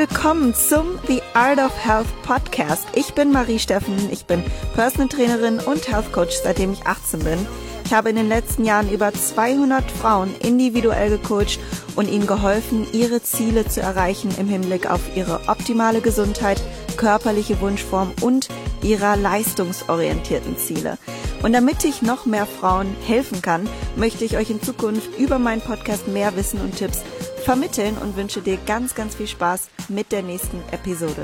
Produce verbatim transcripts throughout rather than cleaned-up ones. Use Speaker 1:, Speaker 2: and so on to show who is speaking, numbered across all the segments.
Speaker 1: willkommen zum The Art of Health Podcast. Ich bin Marie Steffen, ich bin Personal Trainerin und Health Coach, seitdem ich achtzehn bin. Ich habe in den letzten Jahren über zweihundert Frauen individuell gecoacht und ihnen geholfen, ihre Ziele zu erreichen im Hinblick auf ihre optimale Gesundheit, körperliche Wunschform und ihrer leistungsorientierten Ziele. Und damit ich noch mehr Frauen helfen kann, möchte ich euch in Zukunft über meinen Podcast mehr Wissen und Tipps vermitteln und wünsche dir ganz, ganz viel Spaß mit der nächsten Episode.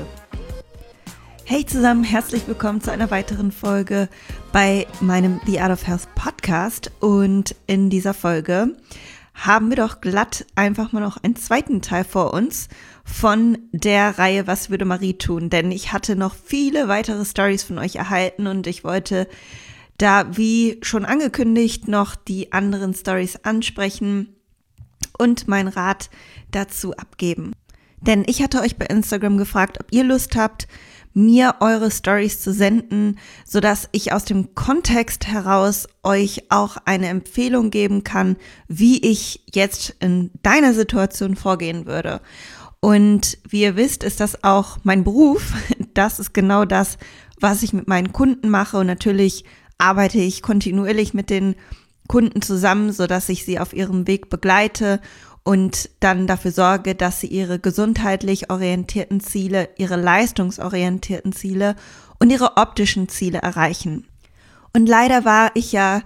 Speaker 1: Hey zusammen, herzlich willkommen zu einer weiteren Folge bei meinem The Art of Health Podcast. Und in dieser Folge haben wir doch glatt einfach mal noch einen zweiten Teil vor uns von der Reihe Was würde Marie tun? Denn ich hatte noch viele weitere Stories von euch erhalten und ich wollte da, wie schon angekündigt, noch die anderen Stories ansprechen und meinen Rat dazu abgeben. Denn ich hatte euch bei Instagram gefragt, ob ihr Lust habt, mir eure Stories zu senden, sodass ich aus dem Kontext heraus euch auch eine Empfehlung geben kann, wie ich jetzt in deiner Situation vorgehen würde. Und wie ihr wisst, ist das auch mein Beruf. Das ist genau das, was ich mit meinen Kunden mache. Und natürlich arbeite ich kontinuierlich mit den Kunden zusammen, sodass ich sie auf ihrem Weg begleite und dann dafür sorge, dass sie ihre gesundheitlich orientierten Ziele, ihre leistungsorientierten Ziele und ihre optischen Ziele erreichen. Und leider war ich ja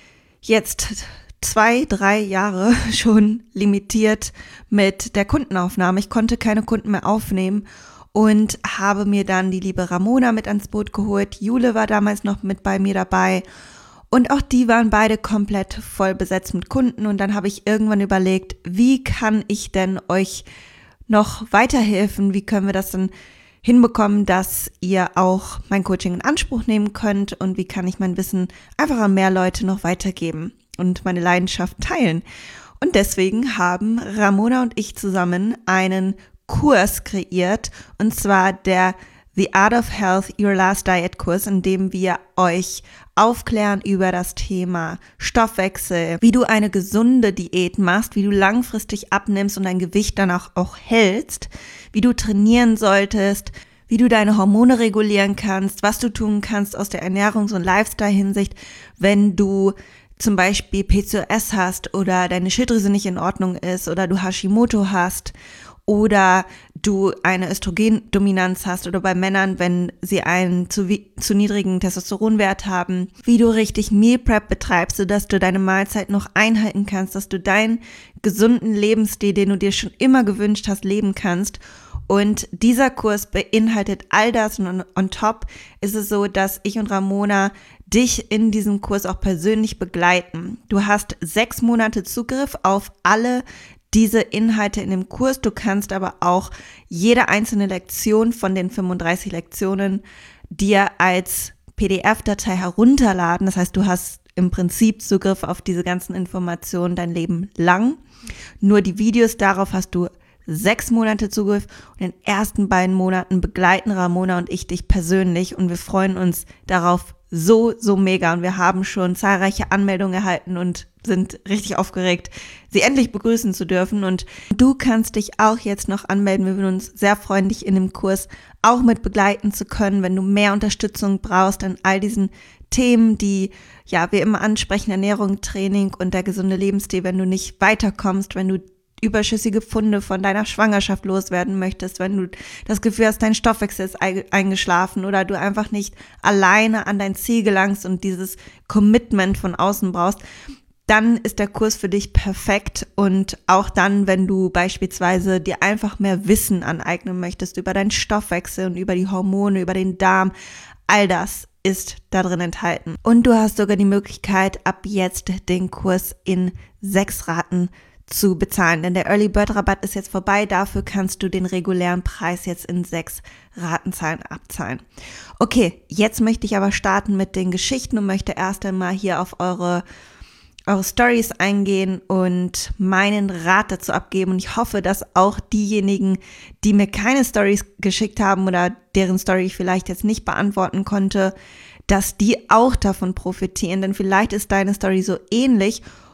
Speaker 1: jetzt zwei, drei Jahre schon limitiert mit der Kundenaufnahme. Ich konnte keine Kunden mehr aufnehmen und habe mir dann die liebe Ramona mit ans Boot geholt. Jule war damals noch mit bei mir dabei. Und auch die waren beide komplett voll besetzt mit Kunden. Und dann habe ich irgendwann überlegt, wie kann ich denn euch noch weiterhelfen? Wie können wir das denn hinbekommen, dass ihr auch mein Coaching in Anspruch nehmen könnt? Und wie kann ich mein Wissen einfach an mehr Leute noch weitergeben und meine Leidenschaft teilen? Und deswegen haben Ramona und ich zusammen einen Kurs kreiert. Und zwar der The Art of Health Your Last Diet Kurs, in dem wir euch aufklären über das Thema Stoffwechsel, wie du eine gesunde Diät machst, wie du langfristig abnimmst und dein Gewicht dann auch, auch hältst, wie du trainieren solltest, wie du deine Hormone regulieren kannst, was du tun kannst aus der Ernährungs- und Lifestyle-Hinsicht, wenn du zum Beispiel P C O S hast oder deine Schilddrüse nicht in Ordnung ist oder du Hashimoto hast oder du eine Östrogendominanz hast oder bei Männern, wenn sie einen zu, zu niedrigen Testosteronwert haben, wie du richtig Meal Prep betreibst, sodass du deine Mahlzeit noch einhalten kannst, dass du deinen gesunden Lebensstil, den du dir schon immer gewünscht hast, leben kannst. Und dieser Kurs beinhaltet all das und on, on top ist es so, dass ich und Ramona dich in diesem Kurs auch persönlich begleiten. Du hast sechs Monate Zugriff auf alle diese Inhalte in dem Kurs. Du kannst aber auch jede einzelne Lektion von den fünfunddreißig Lektionen dir als P D F-Datei herunterladen. Das heißt, du hast im Prinzip Zugriff auf diese ganzen Informationen dein Leben lang. Nur die Videos, darauf hast du sechs Monate Zugriff und in den ersten beiden Monaten begleiten Ramona und ich dich persönlich und wir freuen uns darauf so, so mega und wir haben schon zahlreiche Anmeldungen erhalten und sind richtig aufgeregt, sie endlich begrüßen zu dürfen und du kannst dich auch jetzt noch anmelden. Wir würden uns sehr freuen, dich in dem Kurs auch mit begleiten zu können, wenn du mehr Unterstützung brauchst an all diesen Themen, die ja wir immer ansprechen, Ernährung, Training und der gesunde Lebensstil, wenn du nicht weiterkommst, wenn du überschüssige Pfunde von deiner Schwangerschaft loswerden möchtest, wenn du das Gefühl hast, dein Stoffwechsel ist eingeschlafen oder du einfach nicht alleine an dein Ziel gelangst und dieses Commitment von außen brauchst, dann ist der Kurs für dich perfekt und auch dann, wenn du beispielsweise dir einfach mehr Wissen aneignen möchtest über deinen Stoffwechsel und über die Hormone, über den Darm, all das ist da drin enthalten. Und du hast sogar die Möglichkeit, ab jetzt den Kurs in sechs Raten zu bezahlen, denn der Early Bird Rabatt ist jetzt vorbei, dafür kannst du den regulären Preis jetzt in sechs Ratenzahlen abzahlen. Okay, jetzt möchte ich aber starten mit den Geschichten und möchte erst einmal hier auf eure eure Stories eingehen und meinen Rat dazu abgeben und ich hoffe, dass auch diejenigen, die mir keine Stories geschickt haben oder deren Story ich vielleicht jetzt nicht beantworten konnte, dass die auch davon profitieren, denn vielleicht ist deine Story so ähnlich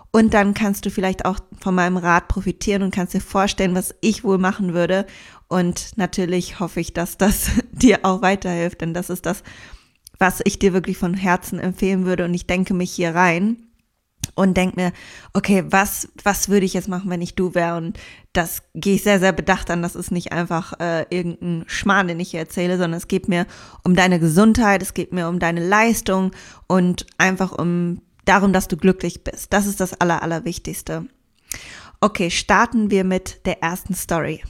Speaker 1: Und dann kannst du vielleicht auch von meinem Rat profitieren und kannst dir vorstellen, was ich wohl machen würde. Und natürlich hoffe ich, dass das dir auch weiterhilft, denn das ist das, was ich dir wirklich von Herzen empfehlen würde. Und ich denke mich hier rein und denke mir, okay, was was würde ich jetzt machen, wenn ich du wäre? Und das gehe ich sehr, sehr bedacht an. Das ist nicht einfach äh, irgendein Schmarrn, den ich hier erzähle, sondern es geht mir um deine Gesundheit, es geht mir um deine Leistung und einfach um darum, dass du glücklich bist. Das ist das Aller, Allerwichtigste. Okay, starten wir mit der ersten Story.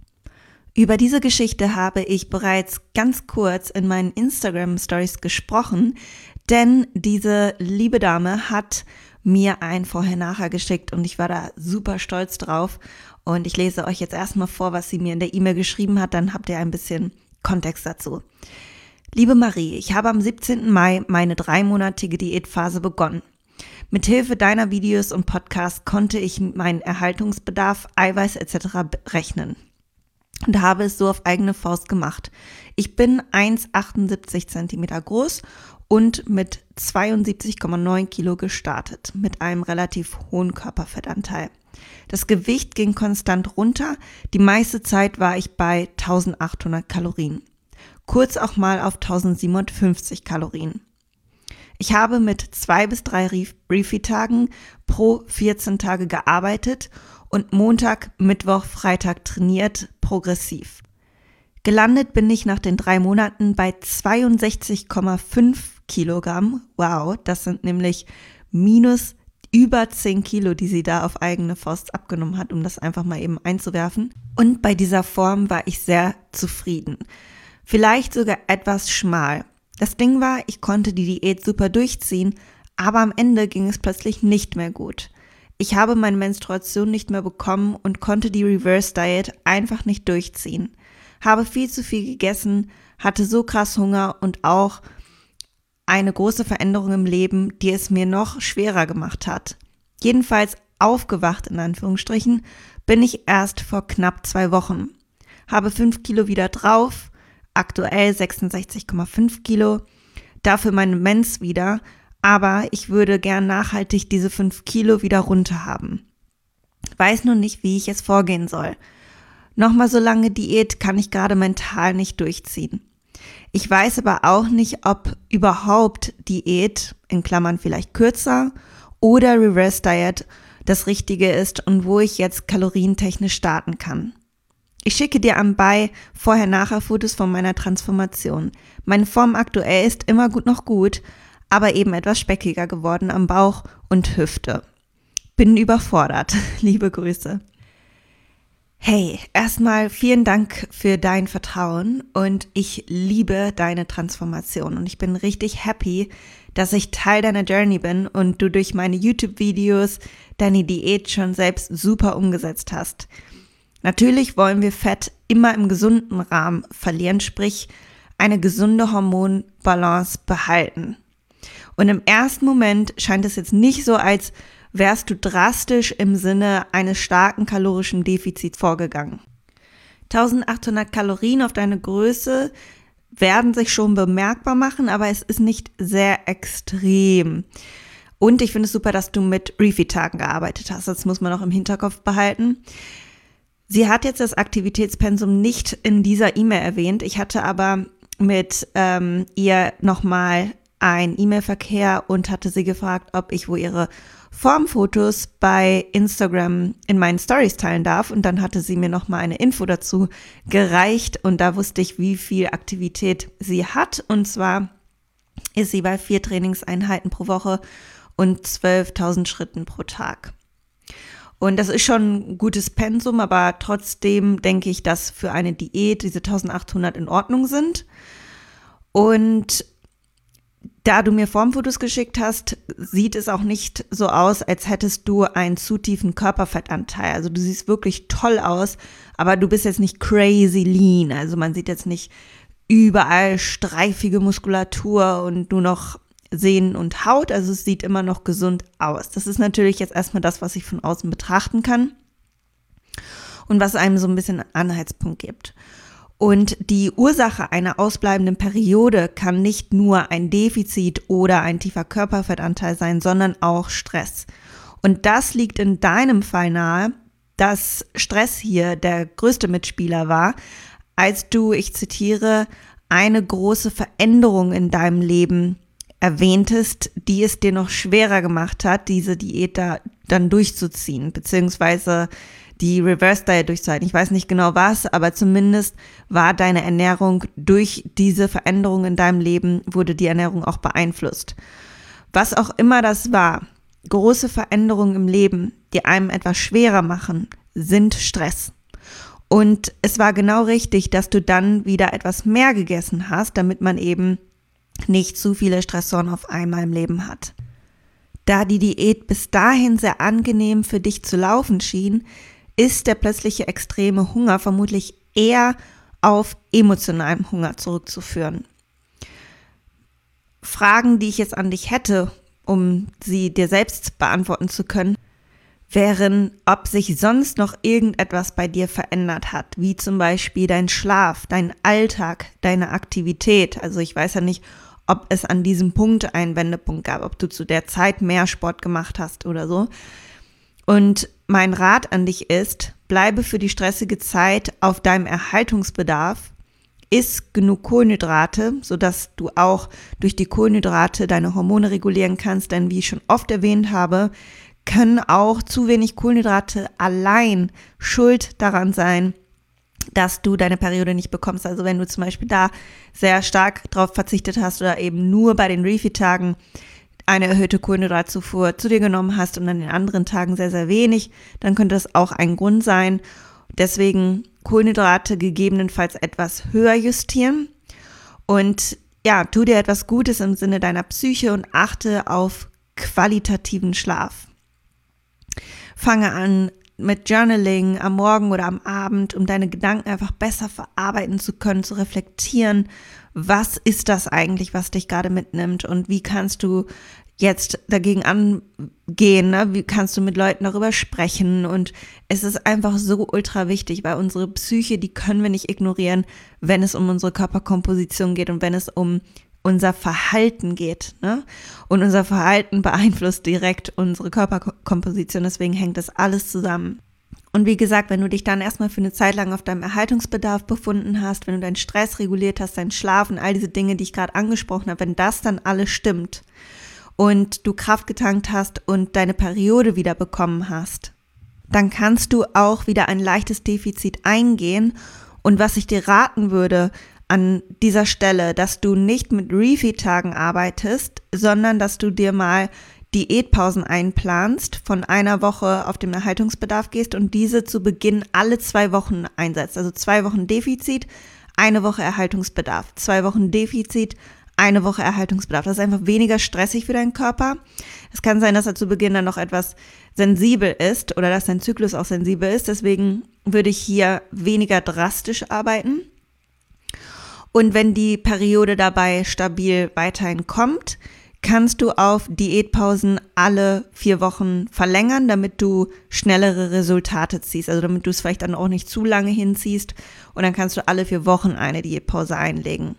Speaker 1: Über diese Geschichte habe ich bereits ganz kurz in meinen Instagram-Stories gesprochen, denn diese liebe Dame hat mir ein Vorher-Nachher geschickt und ich war da super stolz drauf. Und ich lese euch jetzt erstmal vor, was sie mir in der E-Mail geschrieben hat, dann habt ihr ein bisschen Kontext dazu. Liebe Marie, ich habe am siebzehnten Mai meine dreimonatige Diätphase begonnen. Mithilfe deiner Videos und Podcasts konnte ich meinen Erhaltungsbedarf, Eiweiß et cetera berechnen und habe es so auf eigene Faust gemacht. Ich bin eins Komma achtundsiebzig Zentimeter groß und mit zweiundsiebzig Komma neun Kilo gestartet, mit einem relativ hohen Körperfettanteil. Das Gewicht ging konstant runter, die meiste Zeit war ich bei eintausendachthundert Kalorien. Kurz auch mal auf eintausendsiebenhundertfünfzig Kalorien. Ich habe mit zwei bis drei Refeed-Tagen pro vierzehn Tage gearbeitet und Montag, Mittwoch, Freitag trainiert, progressiv. Gelandet bin ich nach den drei Monaten bei zweiundsechzig Komma fünf Kilogramm. Wow, das sind nämlich minus über zehn Kilo, die sie da auf eigene Faust abgenommen hat, um das einfach mal eben einzuwerfen. Und bei dieser Form war ich sehr zufrieden. Vielleicht sogar etwas schmal. Das Ding war, ich konnte die Diät super durchziehen, aber am Ende ging es plötzlich nicht mehr gut. Ich habe meine Menstruation nicht mehr bekommen und konnte die Reverse Diet einfach nicht durchziehen. Habe viel zu viel gegessen, hatte so krass Hunger und auch eine große Veränderung im Leben, die es mir noch schwerer gemacht hat. Jedenfalls aufgewacht, in Anführungsstrichen, bin ich erst vor knapp zwei Wochen. Habe fünf Kilo wieder drauf, aktuell sechsundsechzig Komma fünf Kilo, dafür meine Mens wieder, aber ich würde gern nachhaltig diese fünf Kilo wieder runter haben. Weiß nur nicht, wie ich es vorgehen soll. Nochmal so lange Diät kann ich gerade mental nicht durchziehen. Ich weiß aber auch nicht, ob überhaupt Diät, in Klammern vielleicht kürzer, oder Reverse Diet das Richtige ist und wo ich jetzt kalorientechnisch starten kann. Ich schicke dir anbei Vorher-Nachher-Fotos von meiner Transformation. Meine Form aktuell ist immer gut noch gut, aber eben etwas speckiger geworden am Bauch und Hüfte. Bin überfordert. Liebe Grüße. Hey, erstmal vielen Dank für dein Vertrauen und ich liebe deine Transformation und ich bin richtig happy, dass ich Teil deiner Journey bin und du durch meine YouTube-Videos deine Diät schon selbst super umgesetzt hast. Natürlich wollen wir Fett immer im gesunden Rahmen verlieren, sprich eine gesunde Hormonbalance behalten. Und im ersten Moment scheint es jetzt nicht so, als wärst du drastisch im Sinne eines starken kalorischen Defizits vorgegangen. eintausendachthundert Kalorien auf deine Größe werden sich schon bemerkbar machen, aber es ist nicht sehr extrem. Und ich finde es super, dass du mit Refeed-Tagen gearbeitet hast. Das muss man auch im Hinterkopf behalten. Sie hat jetzt das Aktivitätspensum nicht in dieser E-Mail erwähnt. Ich hatte aber mit ähm, ihr nochmal einen E-Mail-Verkehr und hatte sie gefragt, ob ich wo ihre Formfotos bei Instagram in meinen Stories teilen darf. Und dann hatte sie mir nochmal eine Info dazu gereicht und da wusste ich, wie viel Aktivität sie hat. Und zwar ist sie bei vier Trainingseinheiten pro Woche und zwölftausend Schritten pro Tag. Und das ist schon ein gutes Pensum, aber trotzdem denke ich, dass für eine Diät diese eintausendachthundert in Ordnung sind. Und da du mir Formfotos geschickt hast, sieht es auch nicht so aus, als hättest du einen zu tiefen Körperfettanteil. Also du siehst wirklich toll aus, aber du bist jetzt nicht crazy lean. Also man sieht jetzt nicht überall streifige Muskulatur und nur noch Sehnen und Haut. Also es sieht immer noch gesund aus. Das ist natürlich jetzt erstmal das, was ich von außen betrachten kann und was einem so ein bisschen einen Anhaltspunkt gibt. Und die Ursache einer ausbleibenden Periode kann nicht nur ein Defizit oder ein tiefer Körperfettanteil sein, sondern auch Stress. Und das liegt in deinem Fall nahe, dass Stress hier der größte Mitspieler war, als du, ich zitiere, eine große Veränderung in deinem Leben erwähntest, die es dir noch schwerer gemacht hat, diese Diät da dann durchzuziehen, beziehungsweise die Reverse Diet durchzuhalten. Ich weiß nicht genau was, aber zumindest war deine Ernährung durch diese Veränderung in deinem Leben, wurde die Ernährung auch beeinflusst. Was auch immer das war, große Veränderungen im Leben, die einem etwas schwerer machen, sind Stress. Und es war genau richtig, dass du dann wieder etwas mehr gegessen hast, damit man eben nicht zu viele Stressoren auf einmal im Leben hat. Da die Diät bis dahin sehr angenehm für dich zu laufen schien, ist der plötzliche extreme Hunger vermutlich eher auf emotionalen Hunger zurückzuführen. Fragen, die ich jetzt an dich hätte, um sie dir selbst beantworten zu können, wären, ob sich sonst noch irgendetwas bei dir verändert hat, wie zum Beispiel dein Schlaf, dein Alltag, deine Aktivität. Also ich weiß ja nicht, ob es an diesem Punkt einen Wendepunkt gab, ob du zu der Zeit mehr Sport gemacht hast oder so. Und mein Rat an dich ist, bleibe für die stressige Zeit auf deinem Erhaltungsbedarf, iss genug Kohlenhydrate, sodass du auch durch die Kohlenhydrate deine Hormone regulieren kannst, denn wie ich schon oft erwähnt habe, können auch zu wenig Kohlenhydrate allein schuld daran sein, dass du deine Periode nicht bekommst. Also wenn du zum Beispiel da sehr stark drauf verzichtet hast oder eben nur bei den Refeed-Tagen eine erhöhte Kohlenhydratzufuhr zu dir genommen hast und an den anderen Tagen sehr, sehr wenig, dann könnte das auch ein Grund sein. Deswegen Kohlenhydrate gegebenenfalls etwas höher justieren und ja, tu dir etwas Gutes im Sinne deiner Psyche und achte auf qualitativen Schlaf. Fange an mit Journaling am Morgen oder am Abend, um deine Gedanken einfach besser verarbeiten zu können, zu reflektieren, was ist das eigentlich, was dich gerade mitnimmt und wie kannst du jetzt dagegen angehen, ne? Wie kannst du mit Leuten darüber sprechen und es ist einfach so ultra wichtig, weil unsere Psyche, die können wir nicht ignorieren, wenn es um unsere Körperkomposition geht und wenn es um unser Verhalten geht, ne? Und unser Verhalten beeinflusst direkt unsere Körperkomposition, deswegen hängt das alles zusammen. Und wie gesagt, wenn du dich dann erstmal für eine Zeit lang auf deinem Erhaltungsbedarf befunden hast, wenn du deinen Stress reguliert hast, deinen Schlaf und all diese Dinge, die ich gerade angesprochen habe, wenn das dann alles stimmt und du Kraft getankt hast und deine Periode wieder bekommen hast, dann kannst du auch wieder ein leichtes Defizit eingehen. Und was ich dir raten würde an dieser Stelle, dass du nicht mit Refeed-Tagen arbeitest, sondern dass du dir mal Diätpausen einplanst, von einer Woche auf den Erhaltungsbedarf gehst und diese zu Beginn alle zwei Wochen einsetzt. Also zwei Wochen Defizit, eine Woche Erhaltungsbedarf. Zwei Wochen Defizit, eine Woche Erhaltungsbedarf. Das ist einfach weniger stressig für deinen Körper. Es kann sein, dass er zu Beginn dann noch etwas sensibel ist oder dass dein Zyklus auch sensibel ist. Deswegen würde ich hier weniger drastisch arbeiten. Und wenn die Periode dabei stabil weiterhin kommt, kannst du auf Diätpausen alle vier Wochen verlängern, damit du schnellere Resultate ziehst. Also damit du es vielleicht dann auch nicht zu lange hinziehst und dann kannst du alle vier Wochen eine Diätpause einlegen.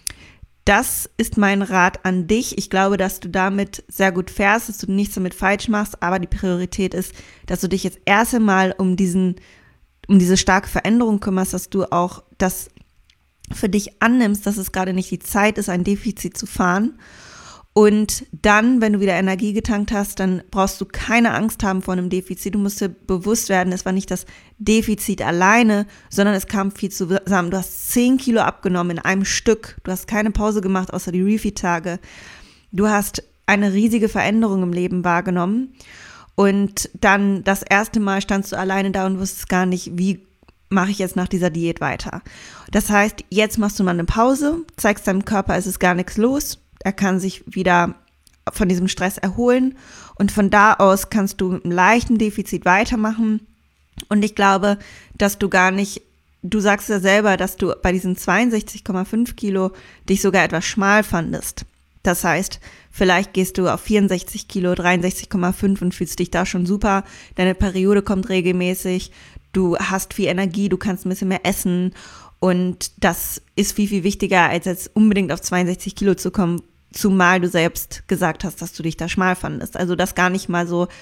Speaker 1: Das ist mein Rat an dich. Ich glaube, dass du damit sehr gut fährst, dass du nichts damit falsch machst, aber die Priorität ist, dass du dich jetzt erst einmal um diesen, um diese starke Veränderung kümmerst, dass du auch das für dich annimmst, dass es gerade nicht die Zeit ist, ein Defizit zu fahren. Und dann, wenn du wieder Energie getankt hast, dann brauchst du keine Angst haben vor einem Defizit. Du musst dir bewusst werden, es war nicht das Defizit alleine, sondern es kam viel zusammen. Du hast zehn Kilo abgenommen in einem Stück. Du hast keine Pause gemacht, außer die Refeed-Tage. Du hast eine riesige Veränderung im Leben wahrgenommen. Und dann das erste Mal standst du alleine da und wusstest gar nicht, wie mache ich jetzt nach dieser Diät weiter. Das heißt, jetzt machst du mal eine Pause, zeigst deinem Körper, es ist gar nichts los. Er kann sich wieder von diesem Stress erholen und von da aus kannst du mit einem leichten Defizit weitermachen. Und ich glaube, dass du gar nicht, du sagst ja selber, dass du bei diesen zweiundsechzig Komma fünf Kilo dich sogar etwas schmal fandest. Das heißt, vielleicht gehst du auf vierundsechzig Kilo, dreiundsechzig Komma fünf und fühlst dich da schon super. Deine Periode kommt regelmäßig, du hast viel Energie, du kannst ein bisschen mehr essen. Und das ist viel, viel wichtiger, als jetzt unbedingt auf zweiundsechzig Kilo zu kommen, zumal du selbst gesagt hast, dass du dich da schmal fandest. Also das gar nicht mal so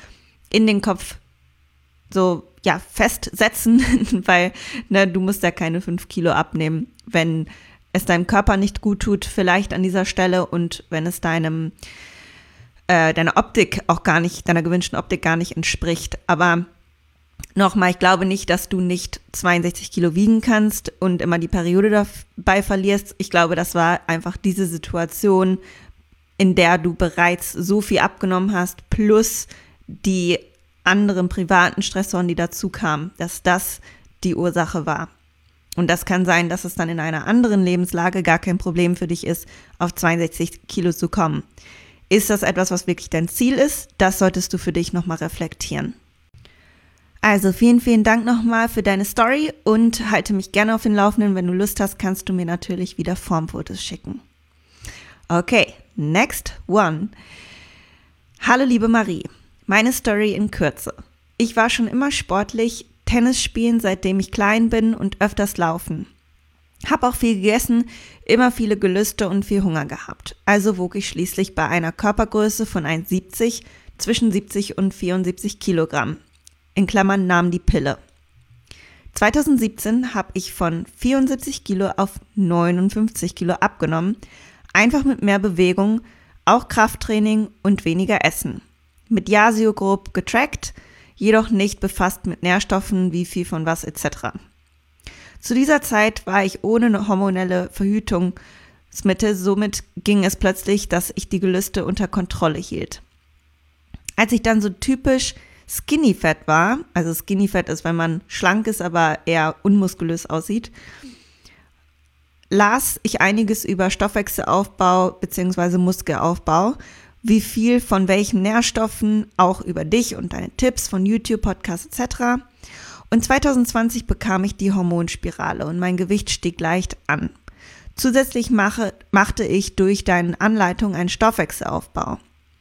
Speaker 1: in den Kopf so ja festsetzen, weil ne, du musst ja keine fünf Kilo abnehmen, wenn es deinem Körper nicht gut tut, vielleicht an dieser Stelle, und wenn es deinem äh, deiner Optik auch gar nicht, deiner gewünschten Optik gar nicht entspricht. Aber nochmal, ich glaube nicht, dass du nicht zweiundsechzig Kilo wiegen kannst und immer die Periode dabei verlierst. Ich glaube, das war einfach diese Situation, in der du bereits so viel abgenommen hast, plus die anderen privaten Stressoren, die dazu kamen, dass das die Ursache war. Und das kann sein, dass es dann in einer anderen Lebenslage gar kein Problem für dich ist, auf zweiundsechzig Kilo zu kommen. Ist das etwas, was wirklich dein Ziel ist? Das solltest du für dich nochmal reflektieren. Also vielen, vielen Dank nochmal für deine Story und halte mich gerne auf den Laufenden. Wenn du Lust hast, kannst du mir natürlich wieder Formfotos schicken. Okay, next one. Hallo liebe Marie, meine Story in Kürze. Ich war schon immer sportlich, Tennis spielen, seitdem ich klein bin, und öfters laufen. Hab auch viel gegessen, immer viele Gelüste und viel Hunger gehabt. Also wog ich schließlich bei einer Körpergröße von eins Komma siebzig zwischen siebzig und vierundsiebzig Kilogramm. In Klammern nahm die Pille. zwanzig siebzehn habe ich von vierundsiebzig Kilo auf neunundfünfzig Kilo abgenommen, einfach mit mehr Bewegung, auch Krafttraining und weniger Essen. Mit Yasio grob getrackt, jedoch nicht befasst mit Nährstoffen, wie viel von was et cetera. Zu dieser Zeit war ich ohne eine hormonelle Verhütungsmittel, somit ging es plötzlich, dass ich die Gelüste unter Kontrolle hielt. Als ich dann so typisch Skinny Fat war, also Skinny Fat ist, wenn man schlank ist, aber eher unmuskulös aussieht, las ich einiges über Stoffwechselaufbau bzw. Muskelaufbau, wie viel von welchen Nährstoffen, auch über dich und deine Tipps von YouTube, Podcasts et cetera. Und zwanzig zwanzig bekam ich die Hormonspirale und mein Gewicht stieg leicht an. Zusätzlich mache, machte ich durch deine Anleitung einen Stoffwechselaufbau.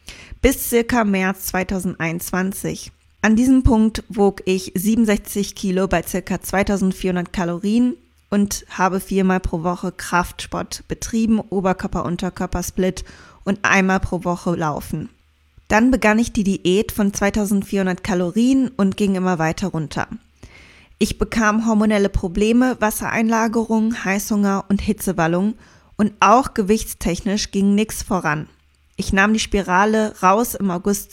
Speaker 1: Bis circa März zwanzig einundzwanzig. An diesem Punkt wog ich siebenundsechzig Kilo bei circa zweitausendvierhundert Kalorien und habe viermal pro Woche Kraftsport betrieben, Oberkörper-Unterkörper-Split und einmal pro Woche laufen. Dann begann ich die Diät von zweitausendvierhundert Kalorien und ging immer weiter runter. Ich bekam hormonelle Probleme, Wassereinlagerung, Heißhunger und Hitzewallung und auch gewichtstechnisch ging nichts voran. Ich nahm die Spirale raus im August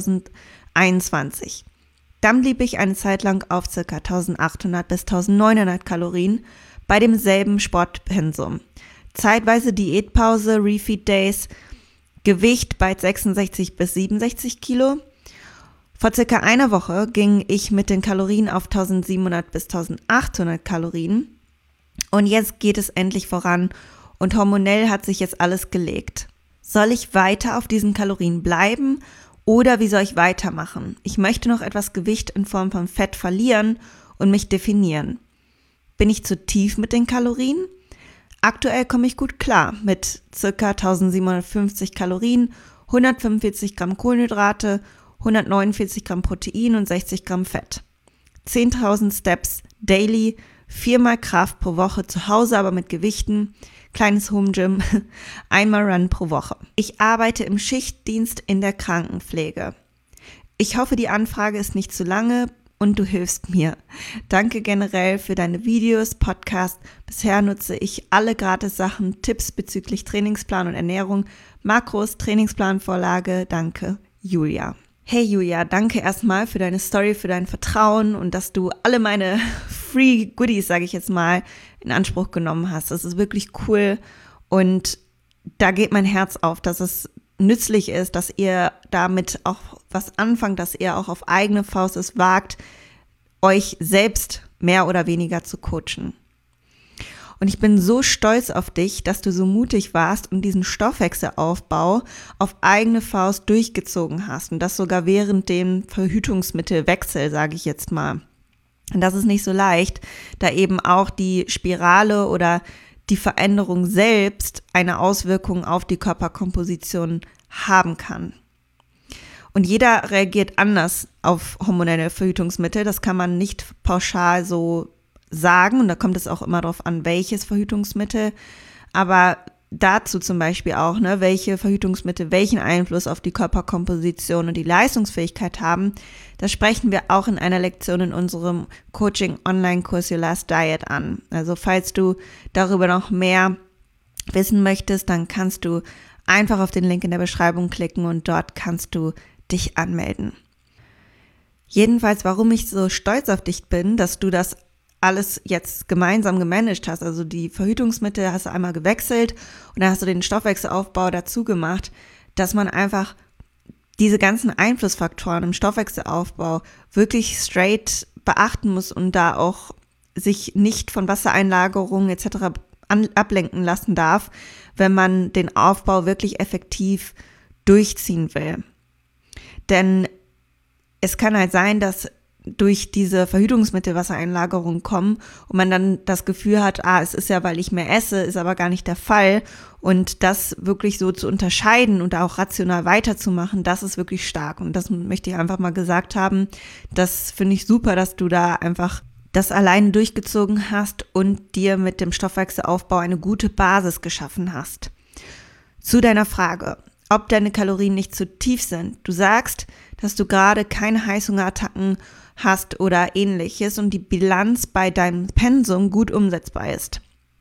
Speaker 1: zweitausendeinundzwanzig. Dann blieb ich eine Zeit lang auf ca. eintausendachthundert bis eintausendneunhundert Kalorien bei demselben Sportpensum. Zeitweise Diätpause, Refeed Days, Gewicht bei sechsundsechzig bis siebenundsechzig Kilo. Vor circa einer Woche ging ich mit den Kalorien auf eintausendsiebenhundert bis eintausendachthundert Kalorien und jetzt geht es endlich voran und hormonell hat sich jetzt alles gelegt. Soll ich weiter auf diesen Kalorien bleiben oder wie soll ich weitermachen? Ich möchte noch etwas Gewicht in Form von Fett verlieren und mich definieren. Bin ich zu tief mit den Kalorien? Aktuell komme ich gut klar mit ca. eintausendsiebenhundertfünfzig Kalorien, hundertfünfundvierzig Gramm Kohlenhydrate, hundertneunundvierzig Gramm Protein und sechzig Gramm Fett. zehntausend Steps daily, viermal Kraft pro Woche zu Hause, aber mit Gewichten, kleines Home Gym, einmal Run pro Woche. Ich arbeite im Schichtdienst in der Krankenpflege. Ich hoffe, die Anfrage ist nicht zu lange und du hilfst mir. Danke generell für deine Videos, Podcast. Bisher nutze ich alle Gratis-Sachen, Tipps bezüglich Trainingsplan und Ernährung, Makros, Trainingsplanvorlage. Danke, Julia. Hey Julia, danke erstmal für deine Story, für dein Vertrauen und dass du alle meine Free Goodies, sage ich jetzt mal, in Anspruch genommen hast. Das ist wirklich cool und da geht mein Herz auf, dass es nützlich ist, dass ihr damit auch was anfangt, dass ihr auch auf eigene Faust es wagt, euch selbst mehr oder weniger zu coachen. Und ich bin so stolz auf dich, dass du so mutig warst und diesen Stoffwechselaufbau auf eigene Faust durchgezogen hast und das sogar während dem Verhütungsmittelwechsel, sage ich jetzt mal. Und das ist nicht so leicht, da eben auch die Spirale oder die Veränderung selbst eine Auswirkung auf die Körperkomposition haben kann. Und jeder reagiert anders auf hormonelle Verhütungsmittel. Das kann man nicht pauschal so sagen und da kommt es auch immer darauf an, welches Verhütungsmittel. Aber dazu zum Beispiel auch, ne, welche Verhütungsmittel welchen Einfluss auf die Körperkomposition und die Leistungsfähigkeit haben, das sprechen wir auch in einer Lektion in unserem Coaching-Online-Kurs Your Last Diet an. Also falls du darüber noch mehr wissen möchtest, dann kannst du einfach auf den Link in der Beschreibung klicken und dort kannst du dich anmelden. Jedenfalls, warum ich so stolz auf dich bin, dass du das alles jetzt gemeinsam gemanagt hast, also die Verhütungsmittel hast du einmal gewechselt und dann hast du den Stoffwechselaufbau dazu gemacht, dass man einfach diese ganzen Einflussfaktoren im Stoffwechselaufbau wirklich straight beachten muss und da auch sich nicht von Wassereinlagerungen et cetera an, ablenken lassen darf, wenn man den Aufbau wirklich effektiv durchziehen will. Denn es kann halt sein, dass durch diese Verhütungsmittelwassereinlagerung kommen und man dann das Gefühl hat, ah, es ist ja, weil ich mehr esse, ist aber gar nicht der Fall. Und das wirklich so zu unterscheiden und auch rational weiterzumachen, das ist wirklich stark. Und das möchte ich einfach mal gesagt haben. Das finde ich super, dass du da einfach das alleine durchgezogen hast und dir mit dem Stoffwechselaufbau eine gute Basis geschaffen hast. Zu deiner Frage, ob deine Kalorien nicht zu tief sind. Du sagst, dass du gerade keine Heißhungerattacken hast oder ähnliches und die Bilanz bei deinem Pensum gut umsetzbar ist.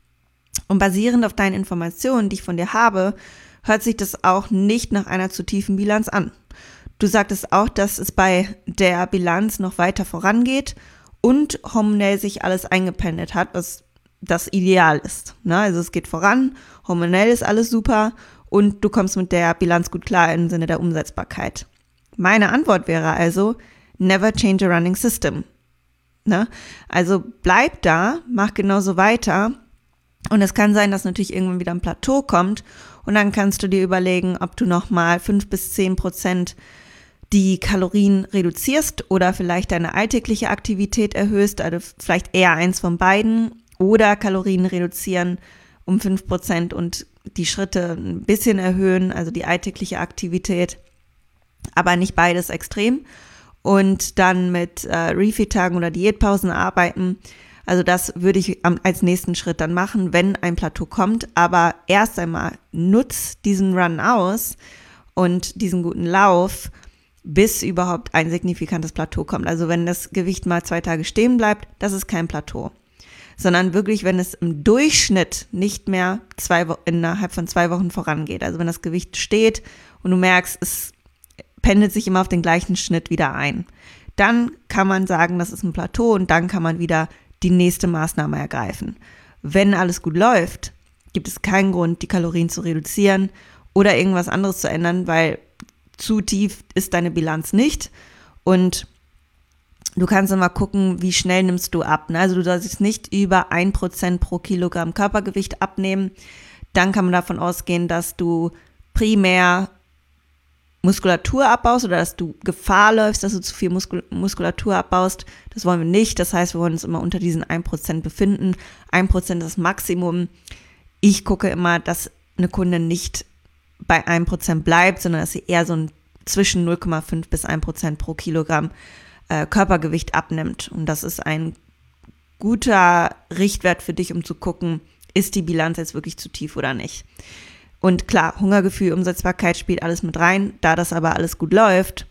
Speaker 1: Und basierend auf deinen Informationen, die ich von dir habe, hört sich das auch nicht nach einer zu tiefen Bilanz an. Du sagtest auch, dass es bei der Bilanz noch weiter vorangeht und hormonell sich alles eingependelt hat, was das Ideal ist. Ne? Also es geht voran, hormonell ist alles super und du kommst mit der Bilanz gut klar im Sinne der Umsetzbarkeit. Meine Antwort wäre also, never change a running system. Ne? Also bleib da, mach genauso weiter und es kann sein, dass natürlich irgendwann wieder ein Plateau kommt und dann kannst du dir überlegen, ob du nochmal fünf bis zehn Prozent die Kalorien reduzierst oder vielleicht deine alltägliche Aktivität erhöhst, also vielleicht eher eins von beiden oder Kalorien reduzieren um fünf Prozent und die Schritte ein bisschen erhöhen, also die alltägliche Aktivität, aber nicht beides extrem. Und dann mit äh, Refeed-Tagen oder Diätpausen arbeiten. Also das würde ich am, als nächsten Schritt dann machen, wenn ein Plateau kommt. Aber erst einmal nutz diesen Run aus und diesen guten Lauf, bis überhaupt ein signifikantes Plateau kommt. Also wenn das Gewicht mal zwei Tage stehen bleibt, das ist kein Plateau. Sondern wirklich, wenn es im Durchschnitt nicht mehr zwei Wo- innerhalb von zwei Wochen vorangeht. Also wenn das Gewicht steht und du merkst, es pendelt sich immer auf den gleichen Schnitt wieder ein. Dann kann man sagen, das ist ein Plateau und dann kann man wieder die nächste Maßnahme ergreifen. Wenn alles gut läuft, gibt es keinen Grund, die Kalorien zu reduzieren oder irgendwas anderes zu ändern, weil zu tief ist deine Bilanz nicht und du kannst immer gucken, wie schnell nimmst du ab. Also du sollst jetzt nicht über ein Prozent pro Kilogramm Körpergewicht abnehmen. Dann kann man davon ausgehen, dass du primär Muskulatur abbaust oder dass du Gefahr läufst, dass du zu viel Muskul- Muskulatur abbaust. Das wollen wir nicht. Das heißt, wir wollen uns immer unter diesen ein Prozent befinden. ein Prozent ist das Maximum. Ich gucke immer, dass eine Kundin nicht bei ein Prozent bleibt, sondern dass sie eher so ein zwischen null Komma fünf bis ein Prozent pro Kilogramm äh, Körpergewicht abnimmt. Und das ist ein guter Richtwert für dich, um zu gucken, ist die Bilanz jetzt wirklich zu tief oder nicht. Und klar, Hungergefühl, Umsetzbarkeit spielt alles mit rein. Da das aber alles gut läuft,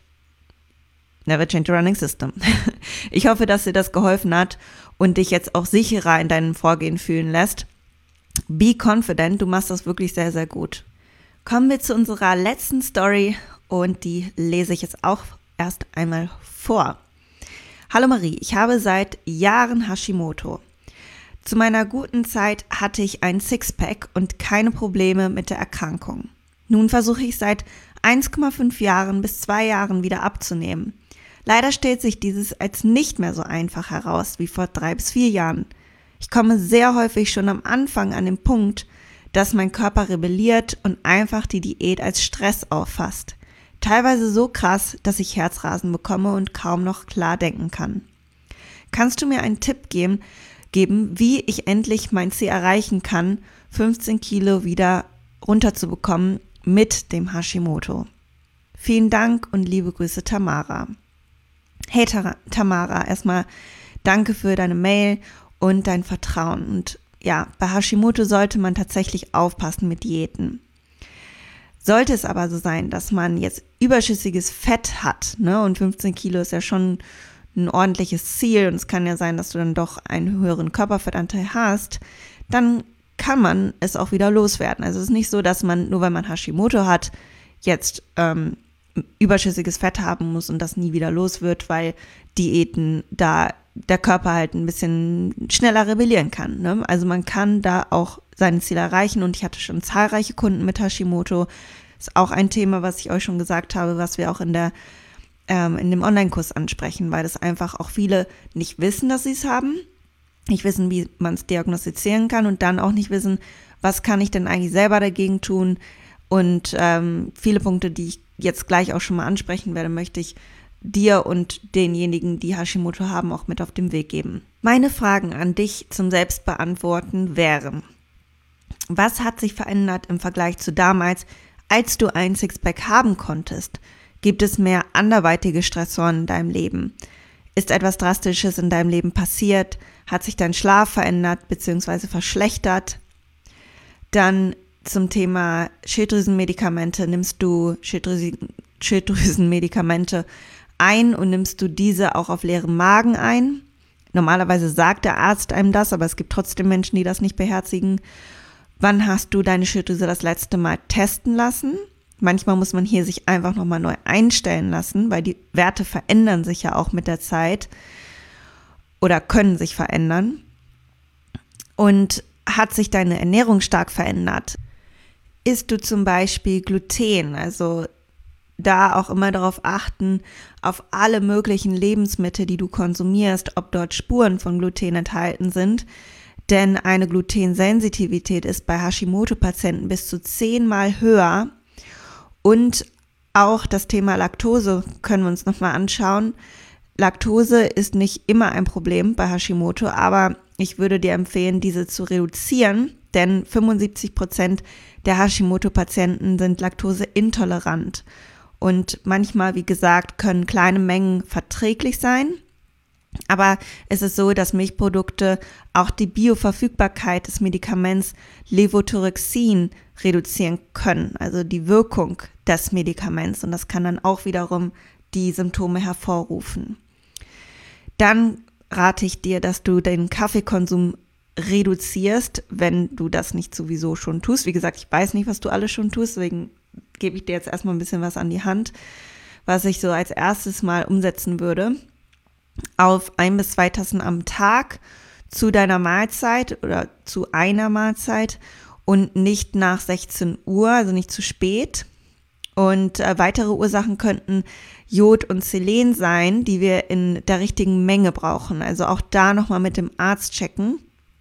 Speaker 1: never change a running system. Ich hoffe, dass dir das geholfen hat und dich jetzt auch sicherer in deinem Vorgehen fühlen lässt. Be confident, du machst das wirklich sehr, sehr gut. Kommen wir zu unserer letzten Story und die lese ich jetzt auch erst einmal vor. Hallo Marie, ich habe seit Jahren Hashimoto. Zu meiner guten Zeit hatte ich ein Sixpack und keine Probleme mit der Erkrankung. Nun versuche ich seit eins Komma fünf Jahren bis zwei Jahren wieder abzunehmen. Leider stellt sich dieses als nicht mehr so einfach heraus wie vor drei bis vier Jahren. Ich komme sehr häufig schon am Anfang an den Punkt, dass mein Körper rebelliert und einfach die Diät als Stress auffasst. Teilweise so krass, dass ich Herzrasen bekomme und kaum noch klar denken kann. Kannst du mir einen Tipp geben, geben, wie ich endlich mein Ziel erreichen kann, fünfzehn Kilo wieder runterzubekommen mit dem Hashimoto? Vielen Dank und liebe Grüße, Tamara. Hey Tamara, erstmal danke für deine Mail und dein Vertrauen. Und ja, bei Hashimoto sollte man tatsächlich aufpassen mit Diäten. Sollte es aber so sein, dass man jetzt überschüssiges Fett hat, ne, und fünfzehn Kilo ist ja schon ein ordentliches Ziel und es kann ja sein, dass du dann doch einen höheren Körperfettanteil hast, dann kann man es auch wieder loswerden. Also es ist nicht so, dass man, nur weil man Hashimoto hat, jetzt ähm, überschüssiges Fett haben muss und das nie wieder los wird, weil Diäten da der Körper halt ein bisschen schneller rebellieren kann, ne? Also man kann da auch seine Ziele erreichen und ich hatte schon zahlreiche Kunden mit Hashimoto. Ist auch ein Thema, was ich euch schon gesagt habe, was wir auch in der ähm, in dem Online-Kurs ansprechen, weil das einfach auch viele nicht wissen, dass sie es haben, nicht wissen, wie man es diagnostizieren kann und dann auch nicht wissen, was kann ich denn eigentlich selber dagegen tun. Und ähm, viele Punkte, die ich jetzt gleich auch schon mal ansprechen werde, möchte ich dir und denjenigen, die Hashimoto haben, auch mit auf den Weg geben. Meine Fragen an dich zum Selbstbeantworten wären: Was hat sich verändert im Vergleich zu damals, als du ein Sixpack haben konntest? Gibt es mehr anderweitige Stressoren in deinem Leben? Ist etwas Drastisches in deinem Leben passiert? Hat sich dein Schlaf verändert bzw. verschlechtert? Dann zum Thema Schilddrüsenmedikamente. Nimmst du Schilddrüsen, Schilddrüsenmedikamente ein und nimmst du diese auch auf leerem Magen ein? Normalerweise sagt der Arzt einem das, aber es gibt trotzdem Menschen, die das nicht beherzigen. Wann hast du deine Schilddrüse das letzte Mal testen lassen? Manchmal muss man hier sich einfach nochmal neu einstellen lassen, weil die Werte verändern sich ja auch mit der Zeit oder können sich verändern. Und hat sich deine Ernährung stark verändert? Isst du zum Beispiel Gluten? Also da auch immer darauf achten, auf alle möglichen Lebensmittel, die du konsumierst, ob dort Spuren von Gluten enthalten sind. Denn eine Glutensensitivität ist bei Hashimoto-Patienten bis zu zehnmal höher. Und auch das Thema Laktose können wir uns nochmal anschauen. Laktose ist nicht immer ein Problem bei Hashimoto, aber ich würde dir empfehlen, diese zu reduzieren, denn fünfundsiebzig Prozent der Hashimoto-Patienten sind laktoseintolerant. Und manchmal, wie gesagt, können kleine Mengen verträglich sein. Aber es ist so, dass Milchprodukte auch die Bioverfügbarkeit des Medikaments Levothyroxin reduzieren können, also die Wirkung des Medikaments. Und das kann dann auch wiederum die Symptome hervorrufen. Dann rate ich dir, dass du den Kaffeekonsum reduzierst, wenn du das nicht sowieso schon tust. Wie gesagt, ich weiß nicht, was du alles schon tust, deswegen gebe ich dir jetzt erstmal ein bisschen was an die Hand, was ich so als erstes mal umsetzen würde. Auf ein bis zwei Tassen am Tag zu deiner Mahlzeit oder zu einer Mahlzeit und nicht nach sechzehn Uhr, also nicht zu spät. Und äh, weitere Ursachen könnten Jod und Selen sein, die wir in der richtigen Menge brauchen. Also auch da nochmal mit dem Arzt checken.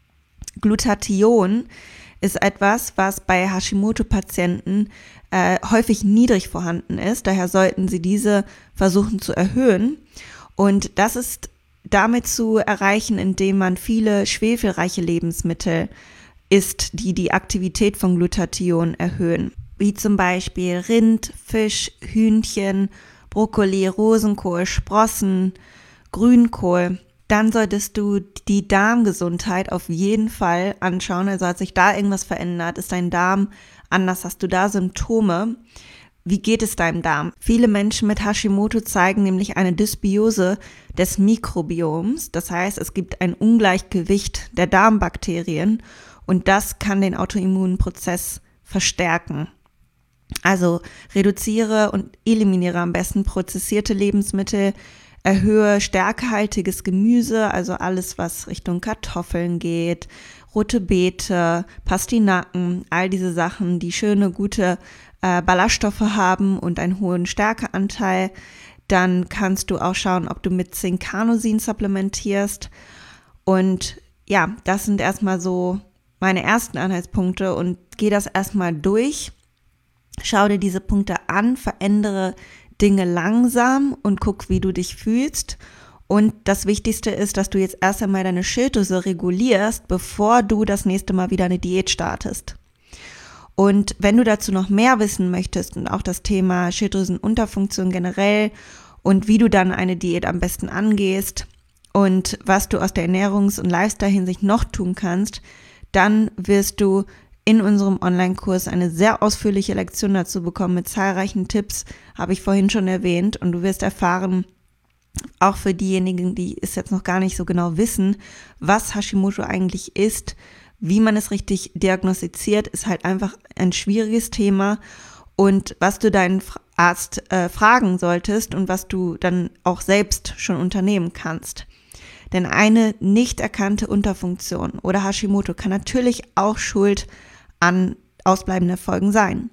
Speaker 1: Glutathion ist etwas, was bei Hashimoto-Patienten äh, häufig niedrig vorhanden ist. Daher sollten sie diese versuchen zu erhöhen. Und das ist damit zu erreichen, indem man viele schwefelreiche Lebensmittel isst, die die Aktivität von Glutathion erhöhen. Wie zum Beispiel Rind, Fisch, Hühnchen, Brokkoli, Rosenkohl, Sprossen, Grünkohl. Dann solltest du die Darmgesundheit auf jeden Fall anschauen. Also hat sich da irgendwas verändert? Ist dein Darm anders? Hast du da Symptome? Wie geht es deinem Darm? Viele Menschen mit Hashimoto zeigen nämlich eine Dysbiose des Mikrobioms. Das heißt, es gibt ein Ungleichgewicht der Darmbakterien und das kann den Autoimmunprozess verstärken. Also reduziere und eliminiere am besten prozessierte Lebensmittel, erhöhe stärkehaltiges Gemüse, also alles, was Richtung Kartoffeln geht, rote Beete, Pastinaken, all diese Sachen, die schöne, gute äh, Ballaststoffe haben und einen hohen Stärkeanteil. Dann kannst du auch schauen, ob du mit Zinkanosin supplementierst. Und ja, das sind erstmal so meine ersten Anhaltspunkte und geh das erstmal durch. Schau dir diese Punkte an, verändere Dinge langsam und guck, wie du dich fühlst. Und das Wichtigste ist, dass du jetzt erst einmal deine Schilddrüse regulierst, bevor du das nächste Mal wieder eine Diät startest. Und wenn du dazu noch mehr wissen möchtest und auch das Thema Schilddrüsenunterfunktion generell und wie du dann eine Diät am besten angehst und was du aus der Ernährungs- und Lifestyle-Hinsicht noch tun kannst, dann wirst du in unserem Online-Kurs eine sehr ausführliche Lektion dazu bekommen mit zahlreichen Tipps, habe ich vorhin schon erwähnt. Und du wirst erfahren, auch für diejenigen, die es jetzt noch gar nicht so genau wissen, was Hashimoto eigentlich ist, wie man es richtig diagnostiziert, ist halt einfach ein schwieriges Thema. Und was du deinen Arzt äh, fragen solltest und was du dann auch selbst schon unternehmen kannst. Denn eine nicht erkannte Unterfunktion oder Hashimoto kann natürlich auch Schuld an ausbleibenden Erfolgen sein.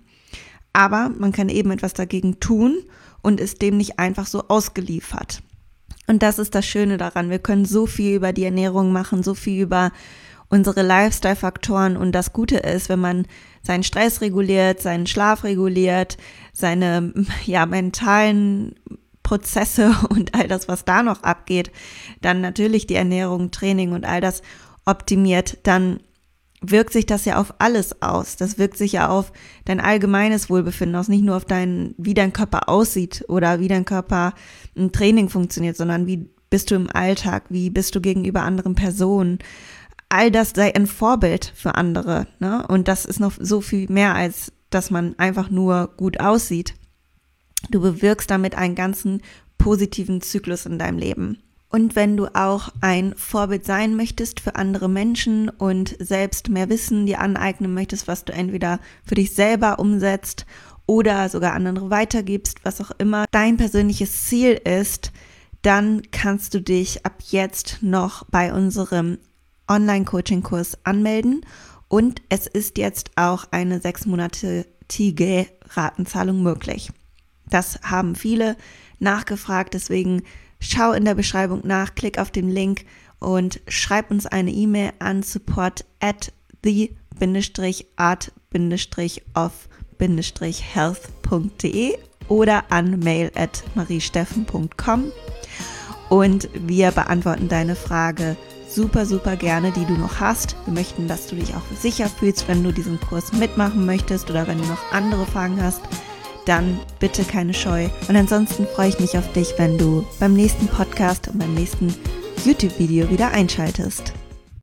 Speaker 1: Aber man kann eben etwas dagegen tun und ist dem nicht einfach so ausgeliefert. Und das ist das Schöne daran. Wir können so viel über die Ernährung machen, so viel über unsere Lifestyle-Faktoren. Und das Gute ist, wenn man seinen Stress reguliert, seinen Schlaf reguliert, seine ja, mentalen Prozesse und all das, was da noch abgeht, dann natürlich die Ernährung, Training und all das optimiert, dann wirkt sich das ja auf alles aus. Das wirkt sich ja auf dein allgemeines Wohlbefinden aus, nicht nur auf dein, wie dein Körper aussieht oder wie dein Körper im Training funktioniert, sondern wie bist du im Alltag, wie bist du gegenüber anderen Personen. All das sei ein Vorbild für andere, ne? Und das ist noch so viel mehr, als dass man einfach nur gut aussieht. Du bewirkst damit einen ganzen positiven Zyklus in deinem Leben. Und wenn du auch ein Vorbild sein möchtest für andere Menschen und selbst mehr Wissen dir aneignen möchtest, was du entweder für dich selber umsetzt oder sogar andere weitergibst, was auch immer dein persönliches Ziel ist, dann kannst du dich ab jetzt noch bei unserem Online-Coaching-Kurs anmelden. Und es ist jetzt auch eine sechsmonatige Ratenzahlung möglich. Das haben viele nachgefragt, deswegen schau in der Beschreibung nach, klick auf den Link und schreib uns eine E-Mail an support at the art of health punkt de oder an mail at mariesteffen punkt com und wir beantworten deine Frage super, super gerne, die du noch hast. Wir möchten, dass du dich auch sicher fühlst, wenn du diesen Kurs mitmachen möchtest oder wenn du noch andere Fragen hast. Dann bitte keine Scheu. Und ansonsten freue ich mich auf dich, wenn du beim nächsten Podcast und beim nächsten YouTube-Video wieder einschaltest.